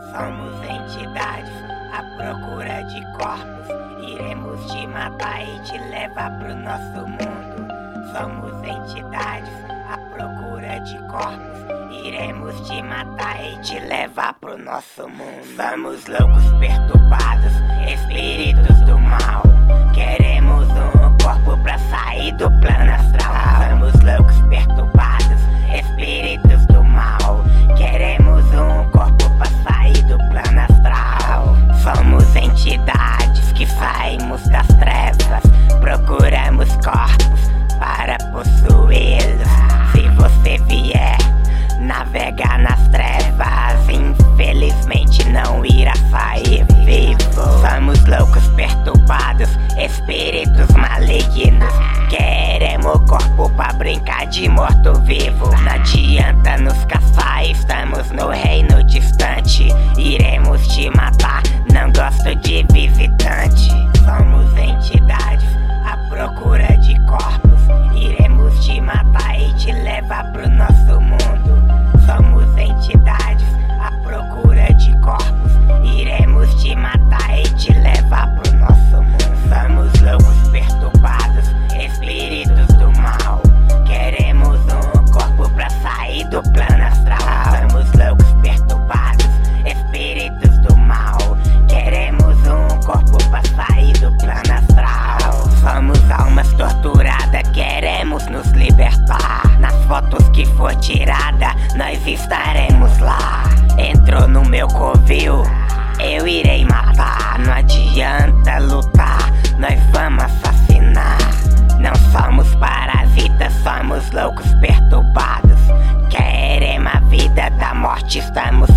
Somos entidades à procura de corpos. Iremos te matar e te levar pro nosso mundo. Somos entidades à procura de corpos. Iremos te matar e te levar pro nosso mundo. Somos loucos perturbados, espíritos do mal. Queremos um corpo pra sair do plano astral. Somos loucos perturbados, espíritos do mal. Queremos um corpo pra sair do plano astral. Somos entidades que saímos das trevas. Procuramos corpos para possuí-los. Se você vier navegar nas trevas, infelizmente não irá sair vivo. Somos loucos perturbados, espíritos malignos. Queremos corpo pra brincar de morto-vivo. Não adianta nos caçar, estamos no reino distante. Iremos te matar, não gosto de visitante. Somos entidades à procura de corpos. Iremos te matar e te levar pro nosso mundo. Somos entidades à procura de corpos. Iremos te matar e te levar pro nosso mundo. Somos loucos perturbados, espíritos do mal. Queremos um corpo pra sair do plano astral. Somos loucos perturbados, espíritos do mal. Queremos um corpo pra sair do plano astral. Somos almas torturadas, queremos nos libertar. Nas fotos que for tirada, nós estaremos lá. Entrou no meu covil, eu irei matar. Não adianta lutar, nós vamos assassinar. Não somos parasitas, somos loucos perturbados. Queremos a vida da morte, estamos